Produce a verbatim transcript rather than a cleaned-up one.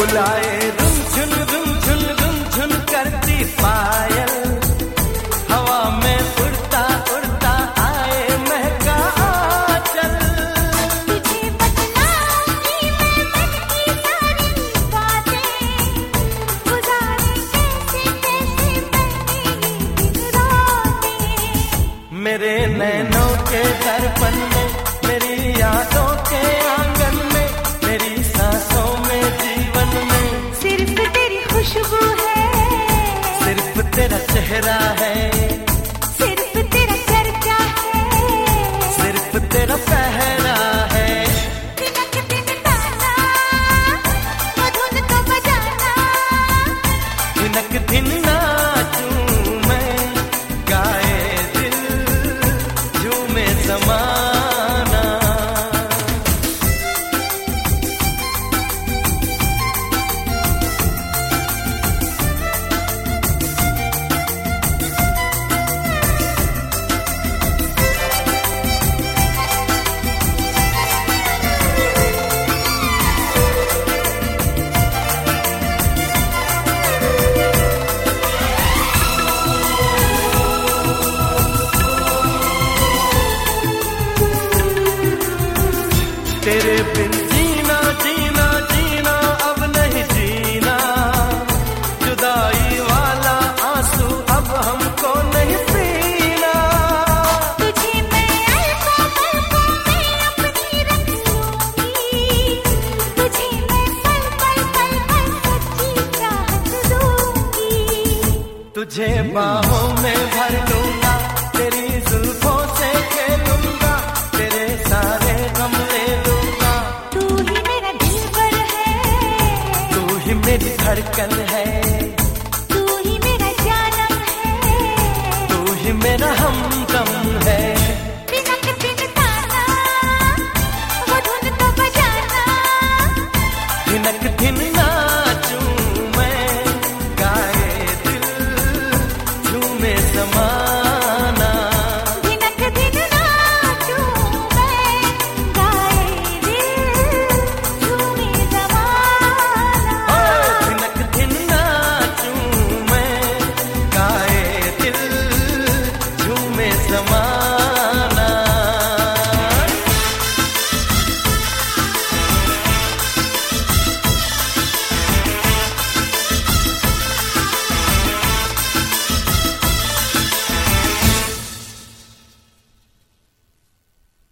बुलाए धुन झुन धुन झुन धुन झुन करती पायल, हवा में उड़ता उड़ता आए महका आंचल। तुझे बतलाऊंगी मैं मन की सारी बातें, गुजारे कैसे कैसे मैंने ये दिन रातें। मेरे नैनों के दर्पण में, मेरी यादों के आंगन में, मेरी सांसों में, जीवन में सिर्फ तेरी खुशबू है, सिर्फ तेरा चेहरा है, सिर्फ तेरा चर्चा है, सिर्फ तेरा पहरा है। दिनक दिन गाना, मधुन तो बजाना, दिनक दिन नाचूं मैं, गाए दिल झूमे ज़माना। तेरे बिन जीना जीना जीना अब नहीं जीना, जुदाई वाला आंसू अब हमको नहीं पीना। तुझे मैं अल्फा पलकों में अपनी रख लूंगी, तुझे मैं पल पल पल पल सच्ची चाहत दूंगी। तुझे बाहों में भर लूंगा, तेरी जुल्फों से खेलूंगा, तेरे सारे गम ले लूंगा। तू ही मेरा दिलबर है, तू ही मेरी धड़कन